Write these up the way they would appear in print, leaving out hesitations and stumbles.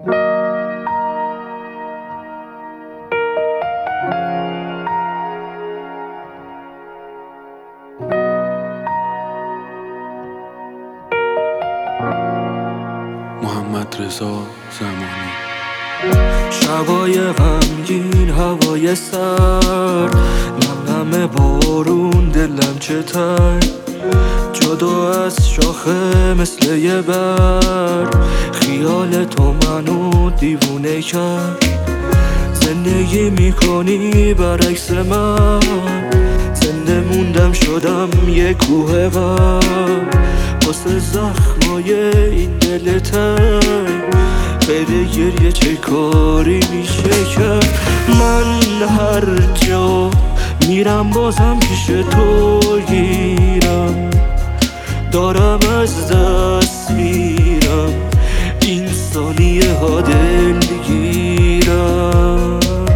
محمد رضا زمانی. شبای غمگین، هوای سرد، نم بارون، دلم چه تنگ، جدا از شاخه مثل یه برگ. خیال تو منو دیوونه کرد، زندگی میکنی برعکس من، زنده موندم شدم یه کوه غم. واسه زخمای این دل تنگ، غیر گریه چه کاری میشه کرد؟ من هر جا میرم بازم پیش تو گیرم، دارم از دست میرم این ثانیه ها دلگیرم.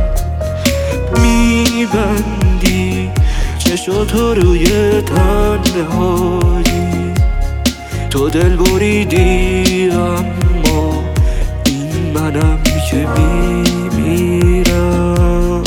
میبندی چشاتو روی تنهایی، تو دل بریدی اما این منم که میمیرم.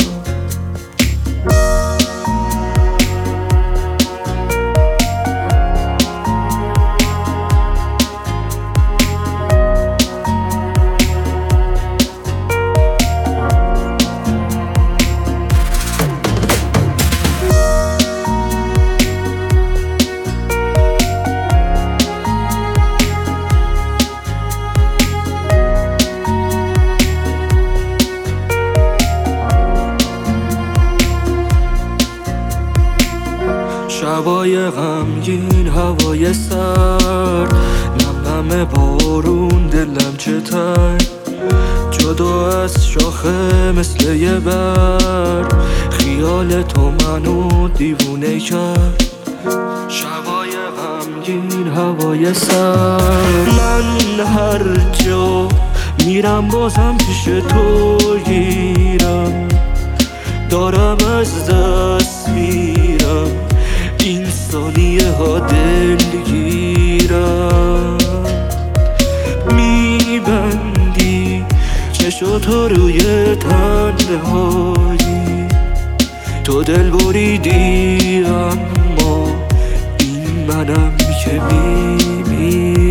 شبای غمگین، هوای سرد، نم بارون، دلم چه تنگ، جدا از شاخه مثل یه برگ. خیال تو منو دیوونه کرد، شبای غمگین، هوای سرد. من هر جا میرم بازم پیش تو گیرم، دارم از دست میرم این ثانیه ها دلگیرم. میبندی چشاتو روی تنهایی، تو دل بریدی اما این منم که میمیرم.